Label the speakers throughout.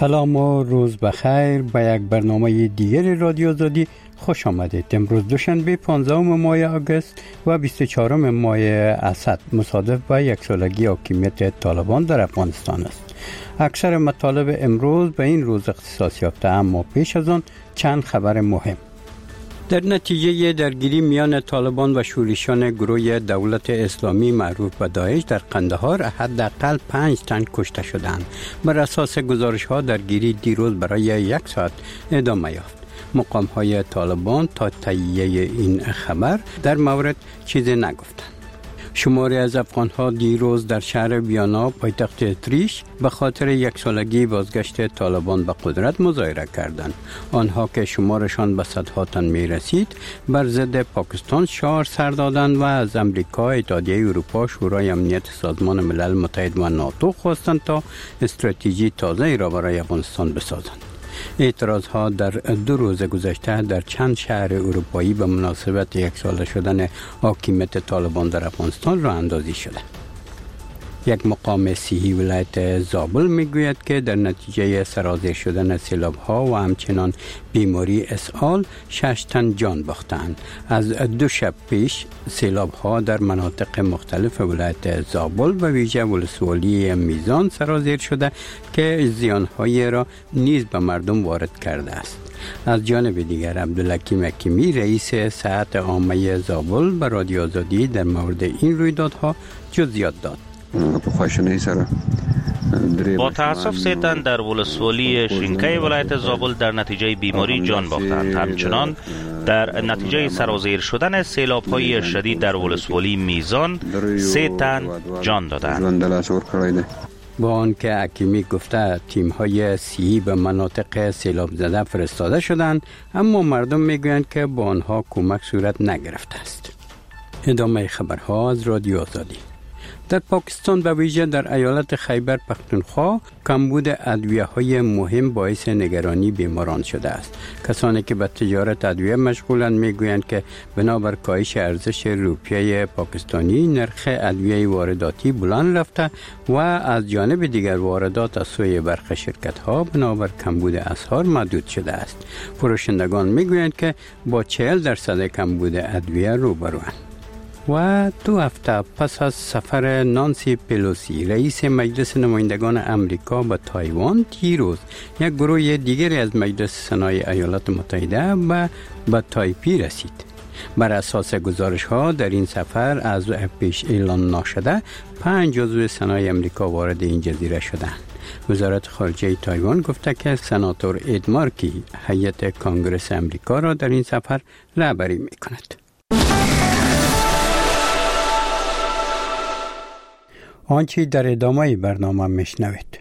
Speaker 1: سلام و روز بخیر به یک برنامه دیگر رادیو آزادی خوش آمدید. امروز دوشنبه 15 ماه آگوست و 24 ماه اسد مصادف به یک سالگی حاکمیت طالبان در افغانستان است. اکثر مطالب امروز به این روز اختصاص یافته، اما پیش از آن چند خبر مهم. در نتیجه درگیری میان طالبان و شورشیان گروه دولت اسلامی معروف به داعش در قندهار حداقل 5 تن کشته شدند. بر اساس گزارش‌ها درگیری دیروز برای 1 ساعت ادامه یافت. مقام‌های طالبان تا تایید این خبر در مورد چیزی نگفتند. شماری از افغان‌ها دیروز در شهر ویانا پایتخت اتریش به خاطر 1 سالگی بازگشت طالبان به قدرت مظاهره کردند. آنها که شمارشان به صدها تن می‌رسید بر ضد پاکستان شعار سر دادند و از امریکا، اتحادیه اروپا، شورای امنیت سازمان ملل متحد و ناتو خواستند تا استراتژی تازه‌ای را برای افغانستان بسازند. اعتراضها در 2 روز گذشته در چند شهر اروپایی به مناسبت 1 ساله شدن حاکمیت طالبان در افغانستان راه اندازی شده. یک مقام صحی ولایت زابل میگوید که در نتیجه سرازیر شدن سیلاب‌ها و همچنان بیماری اسهال 6 تن جان باختند. از 2 شب پیش سیلاب‌ها در مناطق مختلف ولایت زابل و ویژه ولسوالی میزان سرازیر شده که زیان‌های را نیز به مردم وارد کرده است. از جانب دیگر عبدالحکیم حکیمی رئیس صحت عامه زابل به رادیو آزادی در مورد این رویدادها جزئیات داد.
Speaker 2: با تأسف 3 تن در ولسوالی شینکای ولایت زابل در نتیجه بیماری جان باختند. همچنان در نتیجه سرازیر شدن سیلاب‌های شدید در ولسوالی میزان 3 تن جان دادند.
Speaker 1: با آنکه حکیمی گفته تیم‌های صحی به مناطق سیلاب زده فرستاده شدند، اما مردم میگویند که با آنها کمک صورت نگرفته است. ادامه خبرها از رادیو آزادی. در پاکستان به ویژه در ایالت خیبر پختونخوا کمبود ادویه‌های مهم باعث نگرانی بیماران شده است. کسانی که به تجارت ادویه مشغولند میگویند که بنابر کاهش ارزش روپیه پاکستانی نرخ ادویه وارداتی بلند رفته و از جانب دیگر واردات از سوی برخی شرکت‌ها بنابر کمبود اسعار محدود شده است. فروشندگان میگویند که با 40% کمبود ادویه روبروند. و 2 هفته پس از سفر نانسی پلوسی رئیس مجلس نمایندگان امریکا به تایوان، دیروز یک گروه دیگری از مجلس سنای ایالات متحده به تایپی رسید. بر اساس گزارش‌ها در این سفر از پیش اعلان نشده 5 عضو سنای امریکا وارد این جزیره شدند. وزارت خارجه تایوان گفته که سناتور اد مارکی هیئت کنگره امریکا را در این سفر رهبری می‌کند. آنچه در ادامه برنامه میشنوید.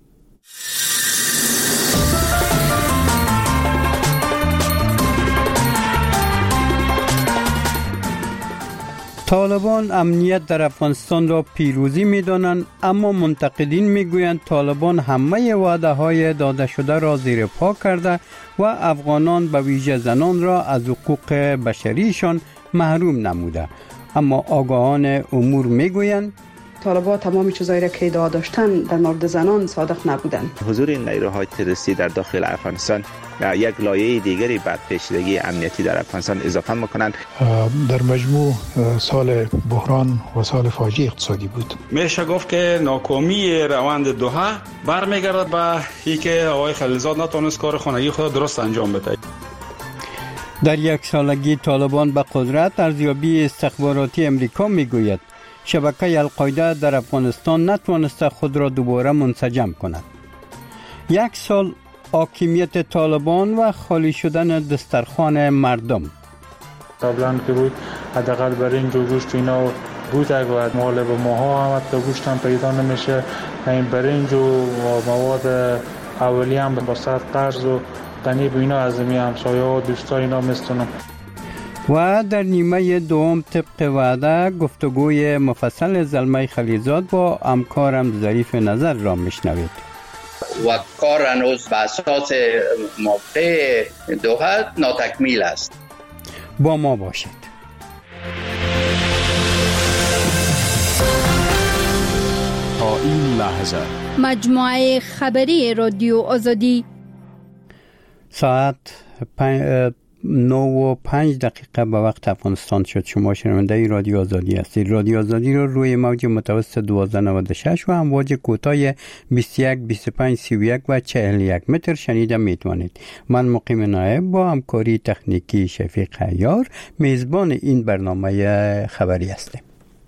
Speaker 1: طالبان امنیت در افغانستان را پیروزی می‌دانند، اما منتقدین می‌گویند طالبان همه وعده‌های داده شده را زیر پا کرده و افغانان به ویژه زنان را از حقوق بشریشان محروم نموده. اما آگاهان امور می‌گویند
Speaker 3: طالبان تمام چیزایی را که ادعا داشتن در مورد زنان صادق نبودند.
Speaker 4: حضور این نیروهای تروریستی در داخل افغانستان یک لایه دیگری بر پیچیدگی امنیتی در افغانستان اضافه میکنند.
Speaker 5: در مجموع سال بحران و سال فاجعه اقتصادی بود.
Speaker 6: میشه گفت که ناکامی روند دوحه برمیگردد به اینکه آقای خلیلزاد نتونست کار خانگی خود درست انجام بده.
Speaker 1: در 1 سالگی طالبان به قدرت، ارزیابی استخباراتی امریکا میگوید شبکه القاعده در افغانستان نتوانسته خود را دوباره منسجم کند. 1 سال حاکمیت طالبان و خالی شدن دسترخوان مردم.
Speaker 7: قبلا که بود حداقل برنج و گوشت اینا بود، اگر مال به ماها هم حتی گوشت هم پیدا نمیشه. این برنج و مواد اولیه هم با سر قرض و تنیب اینا از می همسایه ها دوستا اینا میستونم.
Speaker 1: و در نیمه دوم طبق وعده گفتگوی مفصل زلمه خلیلزاد با همکارم ظریف نظر را میشنوید.
Speaker 8: و کار هنوز به اساس موافقه دوحه ناتکمیل است.
Speaker 1: با ما باشید.
Speaker 9: تا این لحظه مجموعه خبری رادیو آزادی.
Speaker 1: ساعت 9:05 به وقت افغانستان شد. شما شنونده رادیو آزادی هستید. رادیو آزادی رو روی موج متوسط 1296 و امواج کوتاه 21 25 31 و 41 متر شنیده میتوانید. من مقیم نایب با همکاری تکنیکی شفیق عیار میزبان این برنامه خبری هستم.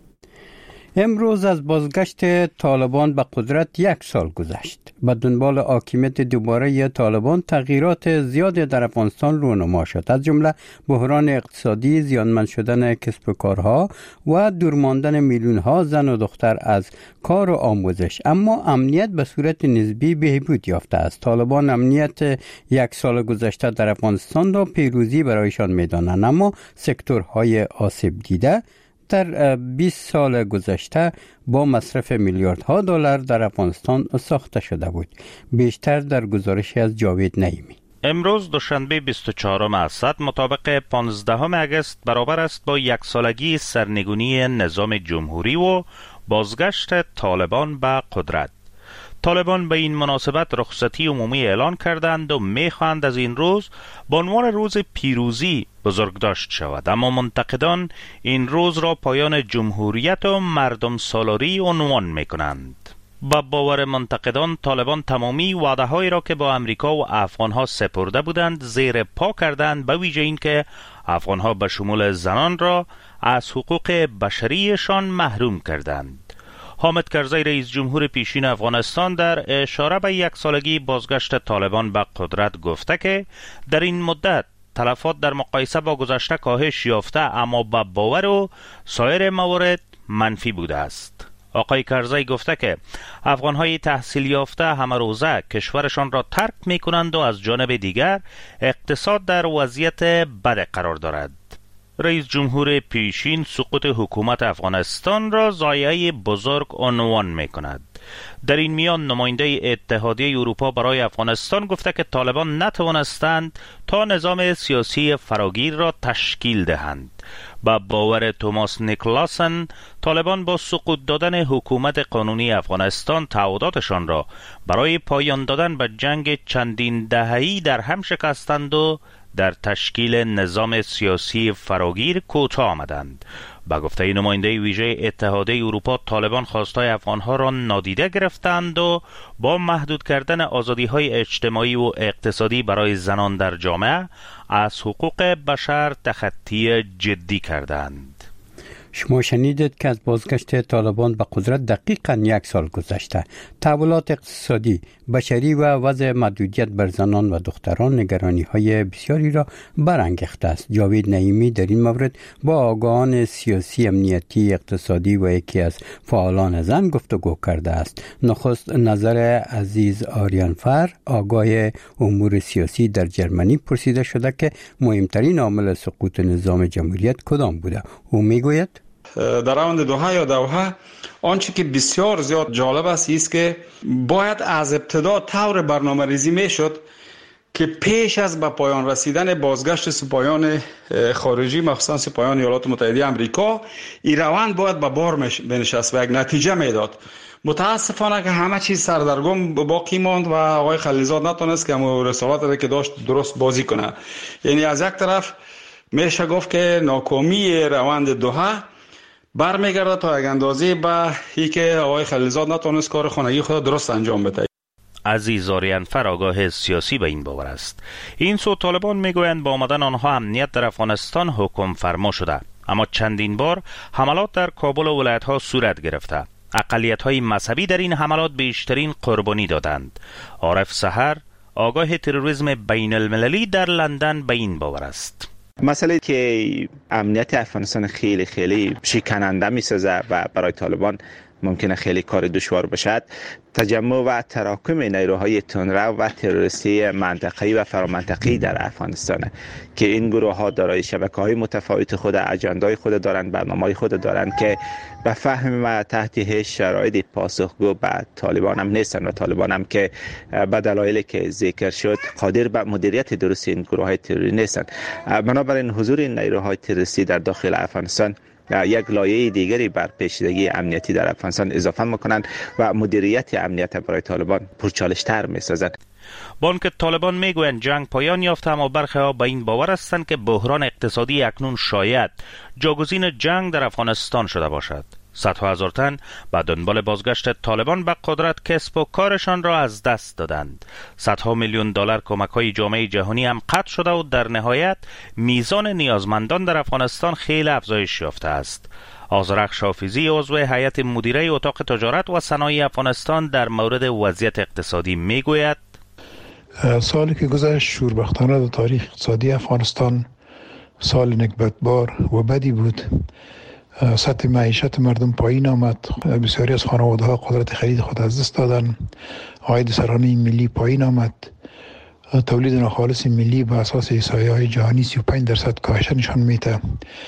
Speaker 1: امروز از بازگشت طالبان به قدرت 1 سال گذشت. به دنبال حاکمیت دوباره طالبان تغییرات زیادی در افغانستان رونما شد، از جمله بحران اقتصادی، زیانمند شدن کسب و کارها و دور ماندن میلیون‌ها زن و دختر از کار و آموزش. اما امنیت به صورت نسبی بهبود یافته است. طالبان امنیت 1 سال گذشته در افغانستان را پیروزی برایشان می‌دانند، اما سکتورهای آسیب دیده در 20 سال گذشته با مصرف میلیاردها دلار در افغانستان ساخته شده بود. بیشتر در گزارشی از جاوید نعیمی.
Speaker 2: امروز دوشنبه 24 اسد مطابق 15 اگست برابر است با 1 سالگی سرنگونی نظام جمهوری و بازگشت طالبان به قدرت. طالبان به این مناسبت رخصتی عمومی اعلان کردند و می‌خواهند از این روز به عنوان روز پیروزی بزرگداشت شود، اما منتقدان این روز را پایان جمهوریت و مردم سالاری عنوان می‌کنند. با باور منتقدان طالبان تمامی وعده‌هایی را که با امریکا و افغان‌ها سپرده بودند زیر پا کردند، به ویژه اینکه افغان‌ها به شمول زنان را از حقوق بشریشان محروم کردند. حامد کرزی رئیس جمهور پیشین افغانستان در اشاره به 1 سالگی بازگشت طالبان به قدرت گفته که در این مدت تلفات در مقایسه با گذشته کاهش یافته، اما به باور و سایر موارد منفی بوده است. آقای کرزی گفته که افغانهای تحصیل یافته همه روزه کشورشان را ترک می کنند و از جانب دیگر اقتصاد در وضعیت بد قرار دارد. رئیس جمهور پیشین سقوط حکومت افغانستان را ضایعه بزرگ عنوان می کند. در این میان نماینده اتحادیه اروپا برای افغانستان گفته که طالبان نتوانستند تا نظام سیاسی فراگیر را تشکیل دهند. با باور توماس نیکلاسن، طالبان با سقوط دادن حکومت قانونی افغانستان تعهداتشان را برای پایان دادن به جنگ چندین دهه‌ای در هم شکستند و در تشکیل نظام سیاسی فراگیر کوتاه آمدند. با گفته نماینده ویژه اتحادیه اروپا، طالبان خواستهای افغانها را نادیده گرفتند و با محدود کردن آزادی‌های اجتماعی و اقتصادی برای زنان در جامعه از حقوق بشر تخطی جدی کردند.
Speaker 1: شما شنیدید که از بازگشت طالبان به قدرت دقیقاً 1 سال گذشته. تحولات اقتصادی، بشری و وضع محدودیت بر زنان و دختران نگرانی‌های بسیاری را برانگیخته است. جاوید نعیمی در این مورد با آگاهان سیاسی، امنیتی، اقتصادی و یکی از فعالان زن گفتگو کرده است. نخست نظر عزیز آریانفر، آگاه امور سیاسی در جرمنی، پرسیده شده که مهمترین عامل سقوط نظام جمهوریت کدام بوده. او میگوید
Speaker 6: در راوند دوحه یا دوحه آنچه که بسیار زیاد جالب است که باید از ابتدا طور برنامه ریزی می شد که پیش از به پایان رسیدن بازگشت سپاهیان خارجی، مخصوصا سپاهیان ایالات متحده آمریکا، این روند باید به بار بنشست و یک نتیجه میداد. متاسفانه که همه چیز سردرگم باقی ماند و آقای خلیلزاد نتونست که همون رسالت که داشت درست بازی کنه. یعنی از یک طرف میشه گفت که ناکامی روند دوحه برمیگرده تا یک اندازه به این که آقای خلیلزاد نتونست کار خانگی خود درست انجام بده.
Speaker 2: عزیز آریانفر آگاه سیاسی به این باور است. این سو طالبان میگویند با آمدن آنها امنیت در افغانستان حکم فرما شده، اما چندین بار حملات در کابل و ولایت‌ها صورت گرفته. اقلیت‌های مذهبی در این حملات بیشترین قربانی دادند. عارف سحر، آگاه تروریسم بین المللی در لندن، به این باور است.
Speaker 4: مسئله که امنیت افغانستان خیلی شکننده می‌سازه و برای طالبان ممکنه خیلی کار دشوار باشد، تجمع و تراکم نیروهای تندرو و تروریستی منطقه‌ای و فرامنطقه‌ای در افغانستان که این گروه‌ها دارای شبکه‌های متفاوت خود، اجندای خود دارند، برنامه‌های خود دارند که به فهم و تحت هیچ شرایطی پاسخگو به طالبان هم نیستند و طالبان هم که به دلایلی که ذکر شد قادر به مدیریت درست این گروه‌های تروری نیستند. بنابراین حضور این نیروهای تروریستی در داخل افغانستان یک لایه دیگری بر پیچیدگی امنیتی در افغانستان اضافه میکنند و مدیریت امنیت برای طالبان پرچالش‌تر میسازند.
Speaker 2: بانک طالبان میگویند جنگ پایان یافته، اما برخی ها به این باور هستند که بحران اقتصادی اکنون شاید جاگزین جنگ در افغانستان شده باشد. صدها هزار تن به دنبال بازگشت طالبان به قدرت کسب و کارشان را از دست دادند. صدها میلیون دلار کمک‌های جامعه جهانی هم قطع شده و در نهایت میزان نیازمندان در افغانستان خیلی افزایش یافته است. آذرخش حافظی عضو هیئت مدیره اتاق تجارت و صنایع افغانستان در مورد وضعیت اقتصادی میگوید:
Speaker 5: سالی که گذشت شوربختانه در تاریخ اقتصادی افغانستان سال نکبتبار و بدی بود. سطح معیشت مردم پایین آمد، بسیاری از خانواده‌ها قدرت خرید خود از دست دادن، عاید سرانه ملی پایین آمد، تولید ناخالص ملی به اساس احصایه‌های جهانی 35% کاهش نشان میده،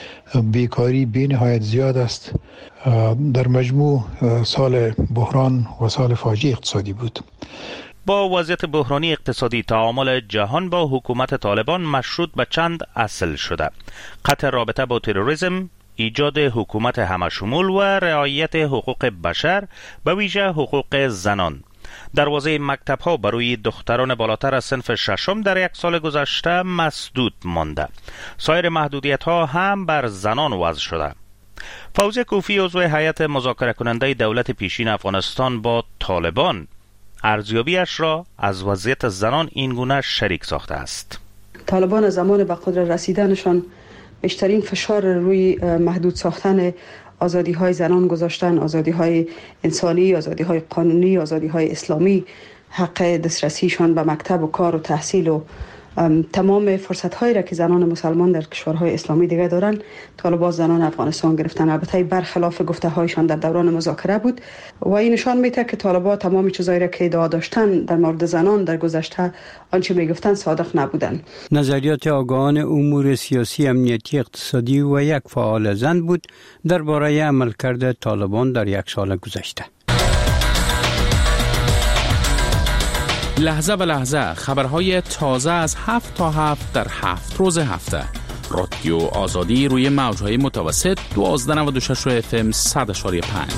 Speaker 5: بیکاری بی نهایت زیاد است. در مجموع سال بحران و سال فاجعه اقتصادی بود.
Speaker 2: با وضعیت بحرانی اقتصادی تعامل جهان با حکومت طالبان مشروط به چند اصل شده: قطع رابطه با تروریسم، ایجاد حکومت همشمول و رعایت حقوق بشر، به ویژه حقوق زنان. دروازه مکتب‌ها برای دختران بالاتر از صنف ششم در یک سال گذشته مسدود مانده. سایر محدودیت‌ها هم بر زنان وضع شده. فوزی کوفی عضو هیئت مذاکره کننده دولت پیشین افغانستان با طالبان ارزیابیش را از وضعیت زنان این گونه شریک ساخته است.
Speaker 3: طالبان زمان به قدرت رسیدنشان بیشترین فشار روی محدود ساختن آزادی‌های زنان گذاشتن، آزادی‌های انسانی، آزادی‌های قانونی، آزادی‌های اسلامی، حق دسترسیشان به مکتب و کار و تحصیل و تمام فرصت‌هایی را که زنان مسلمان در کشورهای اسلامی دیگه دارن، طالبان زنان افغانستان گرفتن. البته برخلاف گفته‌هایشان در دوران مذاکره بود و این نشان میده که طالبان تمام چیزایی را که ادعا داشتن در مورد زنان در گذشته آنچه میگفتن صادق نبودن.
Speaker 1: نظریات آگاهان امور سیاسی، امنیتی، اقتصادی و یک فعال زن بود درباره عملکرد طالبان در یک سال گذشته.
Speaker 10: لحظه به لحظه خبرهای تازه از 7 تا 7 در 7 روز هفته. رادیو آزادی روی موجهای متوسط 1296 FM 100.5.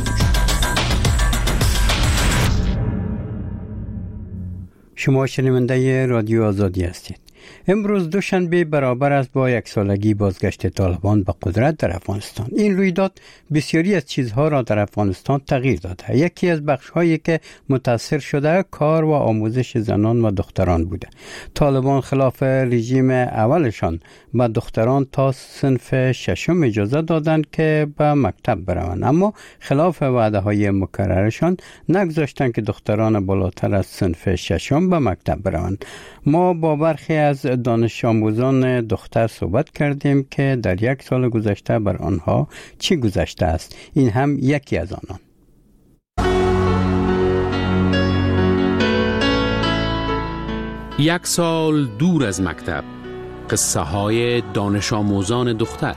Speaker 1: شما شنونده رادیو آزادی هستید. امروز دوشنبه برابر است با یک سالگی بازگشت طالبان به قدرت در افغانستان. این رویداد بسیاری از چیزها را در افغانستان تغییر داده. یکی از بخش‌هایی که متاثر شده کار و آموزش زنان و دختران بوده. طالبان خلاف رژیم اولشان به دختران تا صنف ششم اجازه دادند که به مکتب بروند، اما خلاف وعده‌های مکررشان نگذاشتند که دختران بالاتر از صنف ششم به مکتب بروند. ما با برخی از دانش آموزان دختر صحبت کردیم که در یک سال گذشته بر آنها چی گذشته است. این هم یکی از آنان.
Speaker 10: یک سال دور از مکتب، قصه های دانش آموزان دختر.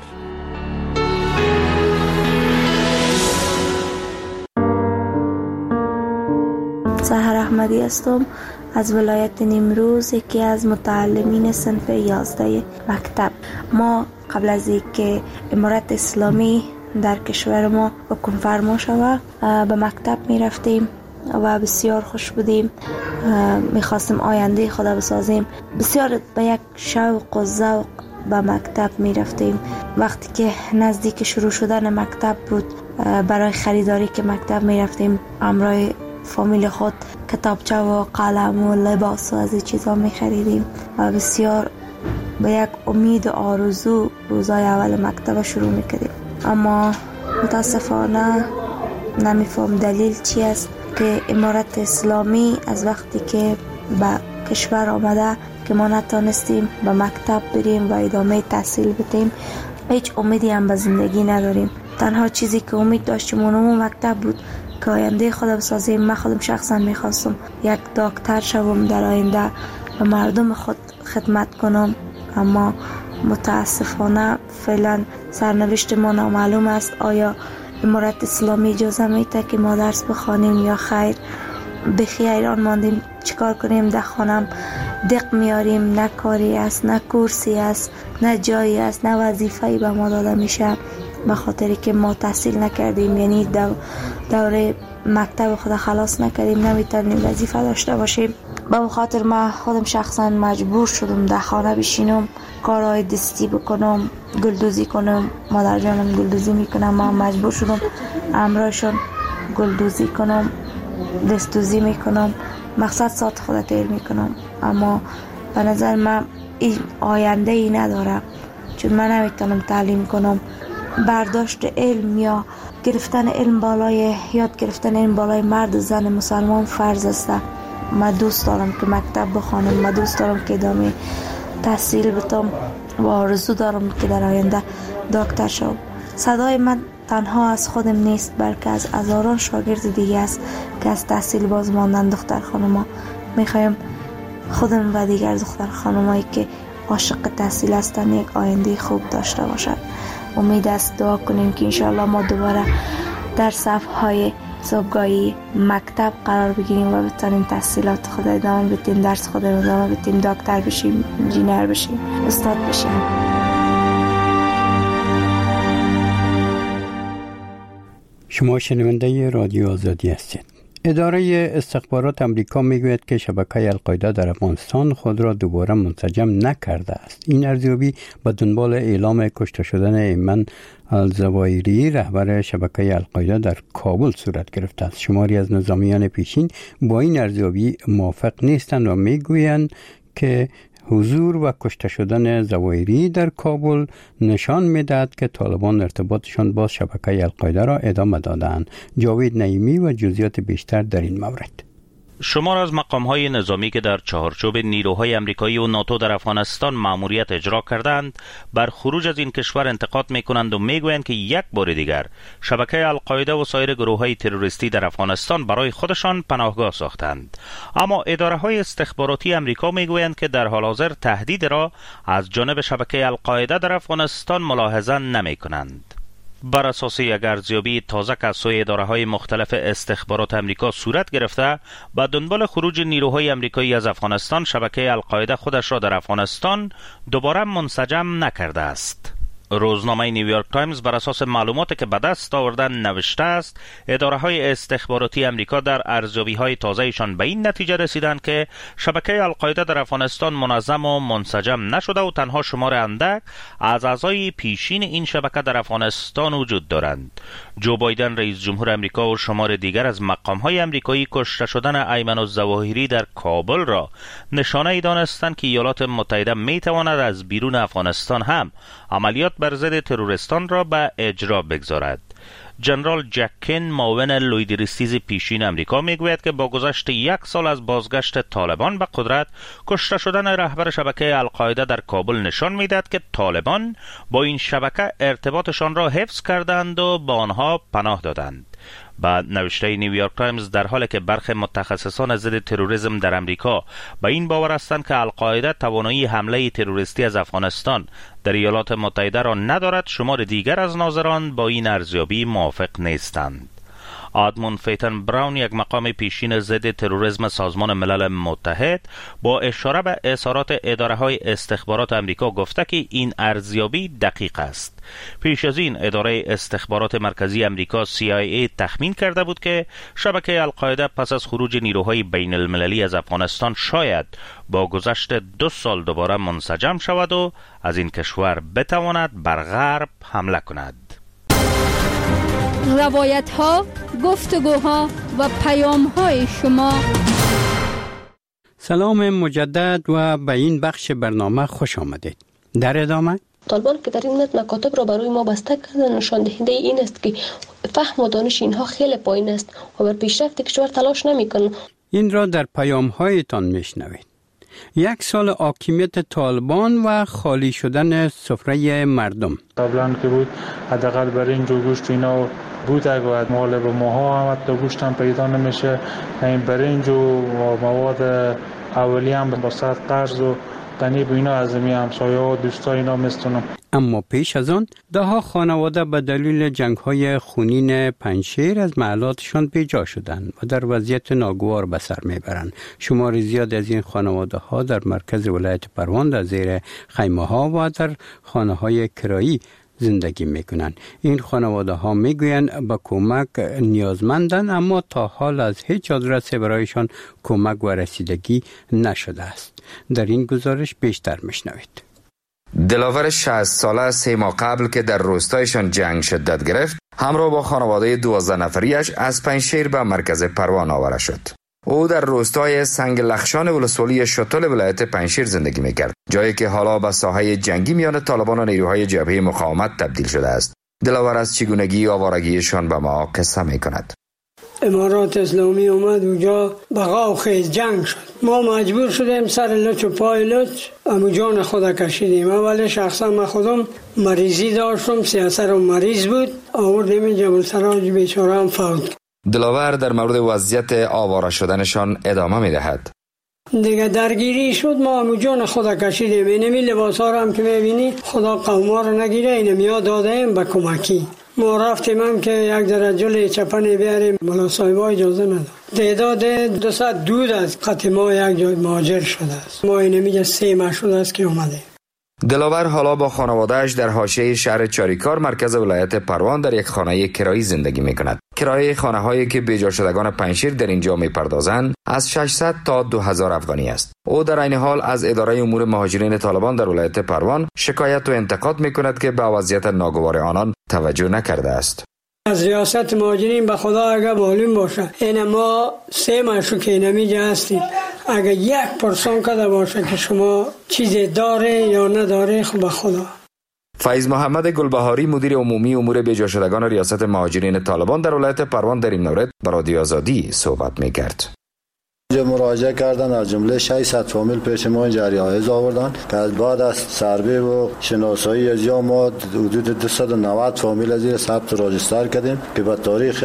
Speaker 11: سحر احمدی هستم از ولایت نیمروز، یکی از متعلمین صنف 11 مکتب. ما قبل از اینکه امارت اسلامی در کشور ما حکم فرما شود به مکتب می رفتیم و بسیار خوش بودیم. میخواستیم آینده خود بسازیم. بسیار به یک شوق و ذوق به مکتب می رفتیم. وقتی که نزدیک شروع شدن مکتب بود، برای خریداری که مکتب می رفتیم همراه فامیل خود کتابچه و قلم و لباس و از این چیزا می خریدیم و بسیار به یک امید و آرزو روزای اول مکتب شروع می کردیم. اما متاسفانه نمیفهم دلیل چی است که امارت اسلامی از وقتی که به کشور آمده که ما نتانستیم به مکتب بریم و ادامه تحصیل بدیم. هیچ امیدی هم به زندگی نداریم. تنها چیزی که امید داشتیم اون مکتب بود که آینده خودم بسازیم. من خودم شخصا میخواستم یک دکتر شوم، در آینده به مردم خود خدمت کنم، اما متاسفانه فعلا سرنوشت ما نامعلوم است. آیا امارت اسلامی اجازه میده که ما درس بخوانیم یا خیر؟ بخی ایران ماندیم، چیکار کنیم؟ در خانم دق میاریم، نه کاری است، نه کورسی است، نه جایی است، نه وظیفه‌ای به ما داده میشه. به خاطر که ما تحصیل نکردیم، یعنی دوره مکتب خود خلاص نکردیم، نمیتونیم وظیفه داشته باشیم. به خاطر ما خودم شخصا مجبور شدم در خانه بشینم، کارهای دستی بکنم، گلدوزی کنم. مادر جانم گلدوزی میکنم، ما مجبور شدم امرایشون گلدوزی کنم، دستدوزی میکنم، مقصد ساعت خود تیر میکنم. اما به نظر من این آینده ای نداره، چون من نمیتونم تعلیم کنم. برداشت علم یا گرفتن علم بالای یاد گرفتن علم بالای مرد و زن مسلمان فرض است. من دوست دارم که مکتب بخوانم، من دوست دارم که ادامه تحصیل بتم و آرزو دارم که در آینده دکتر شوم. صدای من تنها از خودم نیست، بلکه از هزاران شاگرد دیگه است که از تحصیل باز ماندن. دختر خانوما میخوایم خودم و دیگر دختر خانومایی که عاشق تحصیل هستن یک آینده خوب داشته باشند. امید است دعا کنیم که انشاءالله ما دوباره در صفهای صبحگاهی مکتب قرار بگیریم و بتونیم تحصیلات خود ادامه بدیم، درس خود ادامه بدیم، دکتر بشیم، انجینیر بشیم، استاد بشیم.
Speaker 1: شما شنونده رادیو آزادی هستید. اداره استخبارات امریکا میگوید که شبکه القاعده در افغانستان خود را دوباره منسجم نکرده است. این ارزیابی به دنبال اعلام کشته شدن ایمن الزوایری رهبر شبکه القاعده در کابل صورت گرفته است. شماری از نظامیان پیشین با این ارزیابی موافق نیستند و میگویند که حضور و کشته شدن زوایری در کابل نشان می‌دهد که طالبان ارتباطشان با شبکه القاعده را ادامه دادند. جاوید نعیمی و جزئیات بیشتر در این مورد.
Speaker 2: شمار از مقام‌های نظامی که در چهارچوب نیروهای امریکایی و ناتو در افغانستان مأموریت اجرا کردند بر خروج از این کشور انتقاد می‌کنند و می‌گویند که یک بار دیگر شبکه القاعده و سایر گروه‌های تروریستی در افغانستان برای خودشان پناهگاه ساختند. اما اداره‌های استخباراتی امریکا می‌گویند که در حال حاضر تهدید را از جانب شبکه القاعده در افغانستان ملاحظه نمی‌کنند. بر اساس یک ارزیابی تازه که از سوی اداره‌های مختلف استخبارات امریکا صورت گرفته، با دنبال خروج نیروهای امریکایی از افغانستان، شبکه القاعده خودش را در افغانستان دوباره منسجم نکرده است. روزنامه نیویورک تایمز بر اساس معلوماتی که به دست آوردن نوشته است اداره‌های استخباراتی امریکا در ارزیابی‌های تازه‌شان به این نتیجه رسیدند که شبکه القاعده در افغانستان منظم و منسجم نشده و تنها شمار اندک از اعضای پیشین این شبکه در افغانستان وجود دارند. جو بایدن رئیس جمهور امریکا و شمار دیگر از مقام‌های امریکایی کشته شدن ایمن الظواهری در کابل را نشانه‌ای دانستند که ایالات متحده می‌تواند از بیرون افغانستان هم عملیات بر ضد تروریستان را به اجرا بگذارد. جنرال جک کین، معاون لوید ریستیز پیشین امریکا، میگوید که با گذشت 1 سال از بازگشت طالبان به قدرت، کشته شدن رهبر شبکه القاعده در کابل نشان میدهد که طالبان با این شبکه ارتباطشان را حفظ کردند و با آنها پناه دادند. بعد نوشته نیویورک تایمز در حالی که برخی متخصصان ضد تروریسم در امریکا به این باور هستند که القاعده توانایی حمله تروریستی از افغانستان در ایالات متحده را ندارد، شمار دیگر از ناظران با این ارزیابی موافق نیستند. آدموند فیتن براون، یک مقام پیشین ضد تروریسم سازمان ملل متحد، با اشاره به اظهارات اداره‌های استخبارات امریکا گفته که این ارزیابی دقیق است. پیش از این اداره استخبارات مرکزی امریکا CIA تخمین کرده بود که شبکه القاعده پس از خروج نیروهای بین المللی از افغانستان شاید با گذشت 2 سال دوباره منسجم شود و از این کشور بتواند بر غرب حمله کند.
Speaker 9: روایت ها، گفتگوها و پیام های شما.
Speaker 1: سلام مجدد و به این بخش برنامه خوش آمدید. در ادامه
Speaker 12: طالبان که در این مورد مکاتب را برای ما بسته کردن، نشان دهنده این است که فهم و دانش اینها خیلی پایین است و بر پیشرفت کشور تلاش نمی‌کنند.
Speaker 1: این را در پیام هایتان میشنوید. 1 سال حاکمیت طالبان و خالی شدن سفره مردم.
Speaker 7: قبلا که بود حداقل برای این جو گوشت اینا بود، اگه مال به ماها هم حتی گوشت هم پیدا نمیشه. این برنج و مواد اولی هم با صد قرض و تنیب اینا از می همسایه و دوستا اینا میستونم.
Speaker 1: اما پیش از آن دهها خانواده به دلیل جنگ‌های خونین پنجشیر از محلاتشان بیجا شدند و در وضعیت ناگوار به سر میبرند. شمار زیاد از این خانواده‌ها در مرکز ولایت پروان در زیر خیمه‌ها و در خانه‌های کرایی زندگی میکنند. این خانواده ها میگویند به کمک نیازمندند، اما تا حال از هیچ آدرسی برایشان کمک و رسیدگی نشده است. در این گزارش بیشتر میشنوید.
Speaker 13: دلاور 60 ساله 3 ماه قبل که در روستایشان جنگ شدت گرفت، همراه با خانواده 12 نفریش از پنجشیر به مرکز پروان آورده شد. او در روستای سنگ لخشان ولسوالی شتل ولایت پنجشیر زندگی میکرد، جایی که حالا به ساحه جنگی میان طالبان و نیروهای جبهه مقاومت تبدیل شده است. دلاور از چگونگی آوارگیشان به ما قصه میکند.
Speaker 14: امارات اسلامی اومد اونجا بقا و خیز جنگ شد. ما مجبور شدیم سر لچ و پای لچ امو جان خدا کشیدیم. اولی شخصا من خودم مریضی داشتم، سیاسرم مریض بود، آوردیم جبل سراج بیچاره هم فوت.
Speaker 13: دلاور در مورد وضعیت آواره شدنشان ادامه میدهد.
Speaker 14: دیگه درگیری شد، ما امو جان خدا کشیدیم. اینمی لباس ها هم که میبینی خدا قوما رو نگیره، اینمی ها دادیم به کمکی. ما رفتیم هم که یک درجل چپنی بیاریم، ملا صاحبا اجازه نداد. تعداد 200 دود از قطع ما یک جای مهاجر شده است. ما اینمی 3 ماه شده است که اومده.
Speaker 13: دلاور حالا با خانواده‌اش در حاشیه شهر چاریکار مرکز ولایت پروان در یک خانه کرایی زندگی می‌کند. کرایه خانه‌هایی که بیجا شدگان پنجشیر در اینجا می‌پردازند از 600 تا 2000 افغانی است. او در این حال از اداره امور مهاجرین طالبان در ولایت پروان شکایت و انتقاد می‌کند که به وضعیت ناگوار آنان توجه نکرده است.
Speaker 14: از ریاست مهاجرین به خدا اگه معلوم باشه، این ما 3 ماه شو که اینجا هستیم، اگه 1% کده باشه که شما چیزی داره یا نداره، خب به خدا.
Speaker 13: فیض محمد گلبهاری مدیر عمومی امور بیجا شدگان ریاست مهاجرین طالبان در ولایت پروان در این مورد با رادیو آزادی صحبت می‌کرد.
Speaker 15: مراجعه کردن، از جمله 600 فامیل پیش ما اینجا ریاض آوردن که از بعد از سروی و شناسایی از یا ما حدود 290 فامیل از این ثبت راجستر کردیم که به تاریخ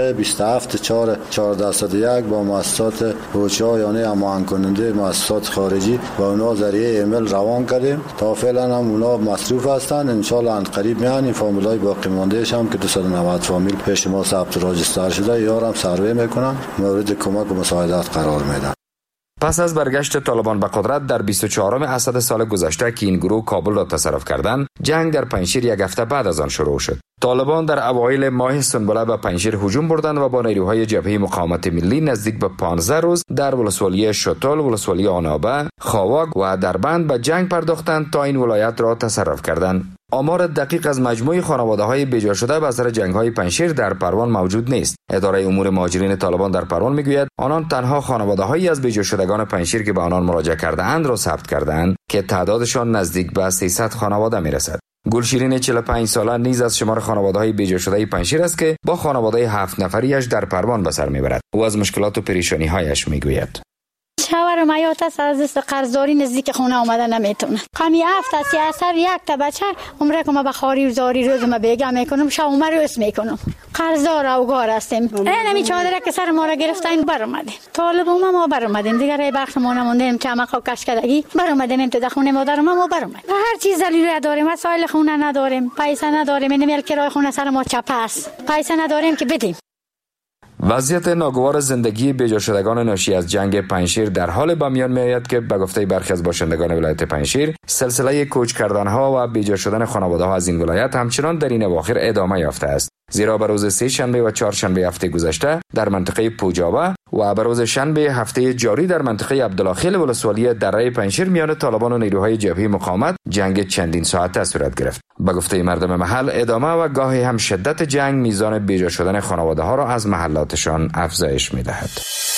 Speaker 15: 27/4/1401 با مؤسسات هوچا یعنی هماهنگ کننده مؤسسات خارجی با اونا ذریعه ایمیل روان کردیم. تا فعلا هم اونا مصروف هستن، ان شاء الله قریب میان این فامیلای باقی مانده هم که 290 فامیل پیش ما ثبت راجستر شده یارم سروی میکنن، مورد کمک و مساعدت قرار میدن.
Speaker 13: پس از برگشت طالبان به قدرت در 24 اسد سال گذشته که این گروه کابل را تصرف کردند، جنگ در پنجشیر 1 هفته بعد از آن شروع شد. طالبان در اوایل ماه سنبله به پنجشیر هجوم بردند و با نیروهای جبهه مقاومت ملی نزدیک به 15 روز در ولسوالی شتل، ولسوالی آنابه، خاواک و دربند به جنگ پرداختند تا این ولایت را تصرف کردند. آمار دقیق از مجموع خانواده‌های بیجا شده به اثر جنگ‌های پنجشیر در پروان موجود نیست. اداره امور مهاجرین طالبان در پروان میگوید آنان تنها خانواده‌هایی از بیجا شدگان پنجشیر که به آنان مراجعه کرده‌اند را ثبت کرده‌اند که تعدادشان نزدیک به 300 خانواده میرسد. گلشیرین 45 ساله نیز از شمار خانواده‌های بیجا شده پنجشیر است که با خانواده 7 نفریش در پروان به سر میبرد. او از مشکلات و پریشانی‌هایش میگوید.
Speaker 9: شوهرم حیات است، از دست قرضداری نزدیک خونه آمده نمیتونه. کمی هفت است اثر 1 تا بچه عمره که ما به خاری و زاری روز ما بیگا میکنم، شب عمر روز میکنم. قرضدار اوگار هستیم. نمی چادره که سر ما را گرفتن بر اومدیم. طالب ما بر اومدیم. دیگه رای بخش ما نموندیم، چمک و کشکدگی بر اومدیم تو خونه مادر ما بر اومد. هر چیز دلیل داریم، وسایل خونه نداریم، پیسه نداریم، نمیل کرای خونه سر ما چپ است. پیسه نداریم که بدیم.
Speaker 13: وضعیت ناگوار زندگی بیجا شدگان ناشی از جنگ پنجشیر در حال به میان میآید که به گفته برخی از باشندگان ولایت پنجشیر سلسله کوچ کردنها و بیجا شدن خانواده‌ها از این ولایت همچنان در این اواخر ادامه یافته است. زیرا به روز 3 شنبه و 4 شنبه هفته گذشته در منطقه پوجاوه و به روز شنبه هفته جاری در منطقه عبدالله ولسوالی دره پنجشیر میان طالبان و نیروهای جبهه مقاومت جنگ چندین ساعته صورت گرفت. به گفته مردم محل ادامه و گاهی هم شدت جنگ میزان بیجا شدن خانواده‌ها را از محلاتشان افزایش می‌دهد.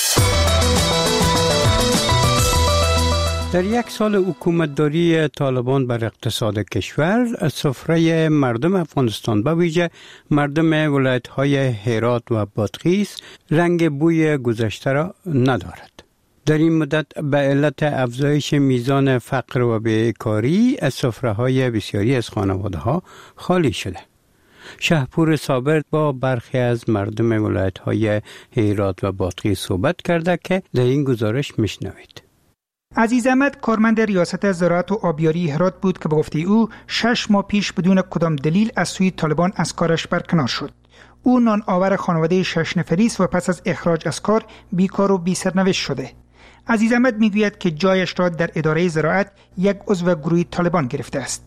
Speaker 1: در 1 سال حکومتداری طالبان بر اقتصاد کشور، سفره مردم افغانستان به ویژه مردم ولایت‌های هرات و بادغیس رنگ بوی گذشته را ندارد. در این مدت به علت افزایش میزان فقر و بیکاری از سفره‌های بسیاری از خانواده‌ها خالی شده. شهپور صابر با برخی از مردم ولایت‌های هرات و بادغیس صحبت کرده که در این گزارش میشنوید.
Speaker 16: عزیز احمد کارمند ریاست زراعت و آبیاری هرات بود که به گفته او 6 ماه پیش بدون کدام دلیل از سوی طالبان از کارش برکنار شد. او نان آور خانواده 6 نفری است و پس از اخراج از کار بیکار و بی سرنوشت شده. عزیز احمد میگوید که جایش را در اداره زراعت یک عضو گروه طالبان گرفته است.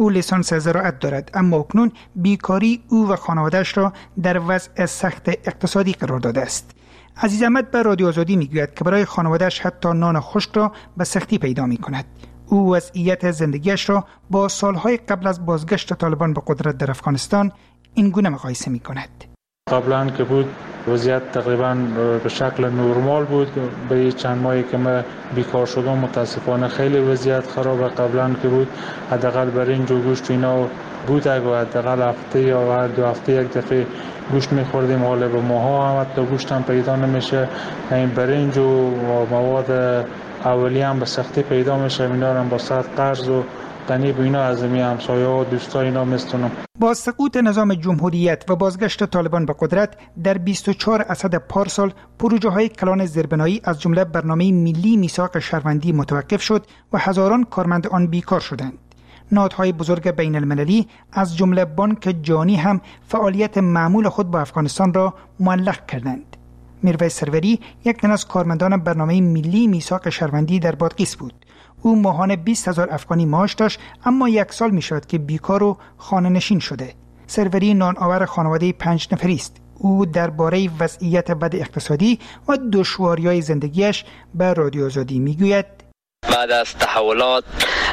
Speaker 16: او لیسانس زراعت دارد، اما اکنون بیکاری او و خانواده‌اش را در وضع سخت اقتصادی قرار داده است. عزیز احمد به رادیو آزادی میگوید که برای خانواده‌اش حتی نان خشک را به سختی پیدا می‌کند. او وضعیت زندگیش را با سالهای قبل از بازگشت طالبان به قدرت در افغانستان این گونه مقایسه می‌کند.
Speaker 7: قبلا که بود وضعیت تقریبا به شکل نرمال بود. به چند ماهی که من بیکار شدم متاسفانه خیلی وضعیت خرابه. قبلا که بود حداقل برنج و گوشت اینا بود، اگه حداقل هفته یا هر 2 هفته یک دفعه گوشت می‌خوردیم. حالا به ماها هم حتی گوشت هم پیدا نمیشه. این برنج و مواد اولیه هم به سختی پیدا میشه. اینا هم با سخت قرض و تنیب اینا از همسایه و دوستای اینا میستونم.
Speaker 16: با سقوط نظام جمهوریت و بازگشت طالبان به قدرت در 24 اسد پارسال پروژه‌های کلان زیربنایی از جمله برنامه ملی میثاق شهروندی متوقف شد و هزاران کارمند آن بیکار شدند. نهادهای بزرگ بین المللی از جمله بانک جهانی هم فعالیت معمول خود با افغانستان را معلق کردند. میرویس سروری یک تن از کارمندان برنامه ملی میثاق شهروندی در بادغیس بود. او ماهانه 20,000 افغانی معاش داشت، اما 1 سال می شود که بیکار و خانه نشین شده. سروری نان آور خانواده 5 نفری است. او درباره وضعیت بد اقتصادی و دشواری‌های زندگیش به رادیو آزادی می گوید:
Speaker 17: بعد از تحولات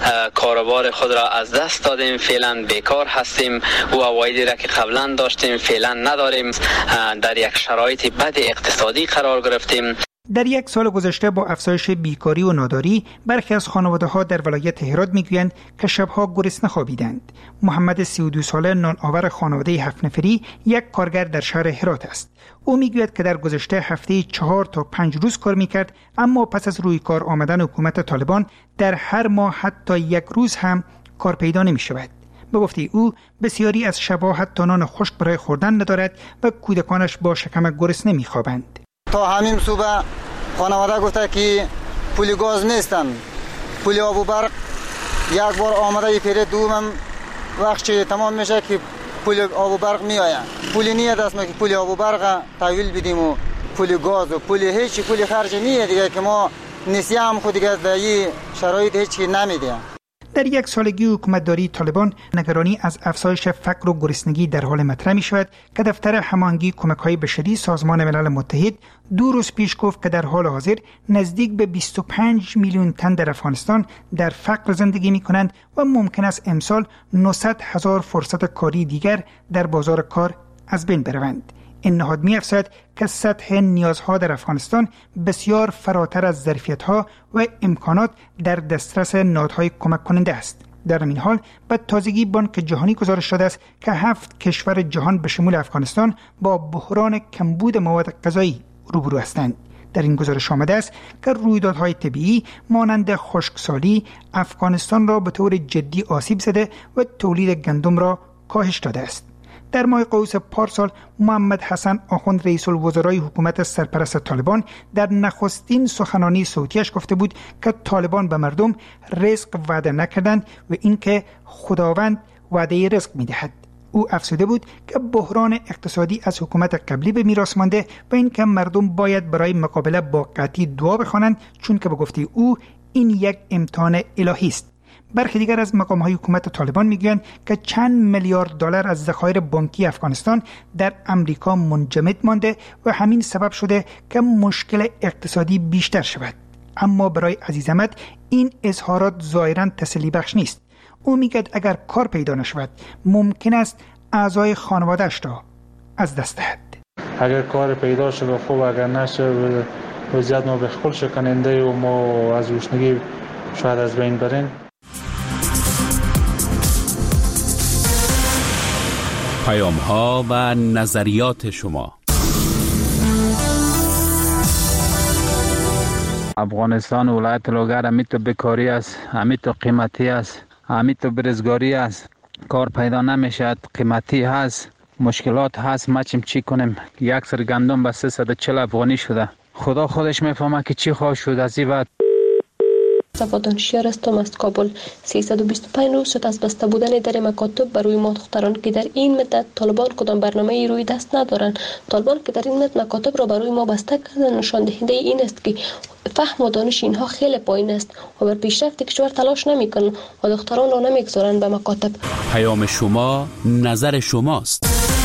Speaker 17: کاروبار خود را از دست دادیم، فعلا بیکار هستیم و عوایدی را که قبلا داشتیم فعلا نداریم. در یک شرایط بد اقتصادی قرار گرفتیم.
Speaker 16: در 1 سال گذشته با افزایش بیکاری و ناداری برخی از خانواده‌ها در ولایت هرات میگویند که شبها گرسنه خوابیدند. محمد 32 ساله نان آور خانواده 7 نفری یک کارگر در شهر هرات است. او میگوید که در گذشته هفته 4 تا 5 روز کار میکرد، اما پس از روی کار آمدن حکومت طالبان در هر ماه حتی 1 روز هم کار پیدا نمی شود. به گفته او بسیاری از شبها حتی نان خشک برای خوردن ندارد و کودکانش با شکم گرسنه میخوابند.
Speaker 18: تا همین صبح خانواده گفته که پول گاز نیستن، پول آب و برق یک بار آمده پیره، دوم وقت چه تمام میشه که پول آب و برق میآید. پولی نیه دست ما که پول آب و برق تحویل بدیم و پول گاز و پول هیچ پول خرج نیه دیگه، که ما نسیه هم خود دیگه در این شرایط هیچ نمیدیم.
Speaker 16: در 1 سالگی حکومتداری طالبان نگرانی از افزایش فقر و گرسنگی در حال مطرح می شود که دفتر هماهنگی کمک‌های بشری سازمان ملل متحد 2 روز پیش گفت که در حال حاضر نزدیک به 25 میلیون تن در افغانستان در فقر زندگی می کنند و ممکن است امسال 900,000 فرصت کاری دیگر در بازار کار از بین بروند. این نهاد می‌افزاید که سطح نیازها در افغانستان بسیار فراتر از ظرفیت‌ها و امکانات در دسترس نهادهای کمک کننده است. در این حال به تازگی بانک جهانی گزارش داده است که 7 کشور جهان به شمول افغانستان با بحران کمبود مواد غذایی روبرو هستند. در این گزارش آمده است که رویدادهای طبیعی مانند خشکسالی افغانستان را به طور جدی آسیب زده و تولید گندم را کاهش داده است. در ماه قوس پارسال محمد حسن آخوند رئیس الوزرای حکومت سرپرست طالبان در نخستین سخنرانی صوتیش گفته بود که طالبان به مردم رزق وعده نکردند و اینکه خداوند وعده رزق می‌دهد. او افزوده بود که بحران اقتصادی از حکومت قبلی به میراث مانده و اینکه مردم باید برای مقابله با قحطی دعا بخوانند، چون که به گفته او این یک امتحان الهی است. برخی دیگر از مقام‌های حکومت طالبان میگویند که چند میلیارد دلار از ذخایر بانکی افغانستان در امریکا منجمد مانده و همین سبب شده که مشکل اقتصادی بیشتر شود. اما برای عزیز احمد این اظهارات ظاهراً تسلی بخش نیست. او میگوید اگر کار پیدا نشود ممکن است اعضای خانواده‌اش را از دست دهد.
Speaker 7: اگر کار پیدا شد خوب، اگر نشه وضعیت ما بخل شکننده و ما از گشنگی شاید از بین بریم.
Speaker 10: پیام‌ها و نظریات شما.
Speaker 19: افغانستان ولایت لوگر امیتو بیکاری است، امیتو قیمتی است، امیتو برزگاری است، کار پیدا نمیشد، قیمتی هست، مشکلات هست. ما چی کنیم؟ 1 سر گندم به 340 افغانی شده. خدا خودش میفهمه که چی خواهد شد از این بعد.
Speaker 12: صفا دانشیار هستم از کابل. 325 روز شد از بسته بودن در مکاتب برای ما دختران که در این مدت طالبان کدام برنامه روی دست ندارند. طالبان که در این مدت مکاتب را برای ما بسته کردن نشان دهنده این است که فهم و دانش اینها خیلی پایین است و بر پیشرفت کشور تلاش نمی‌کنند و دختران را نمی‌گذارند به مکاتب.
Speaker 10: پیام شما نظر شماست.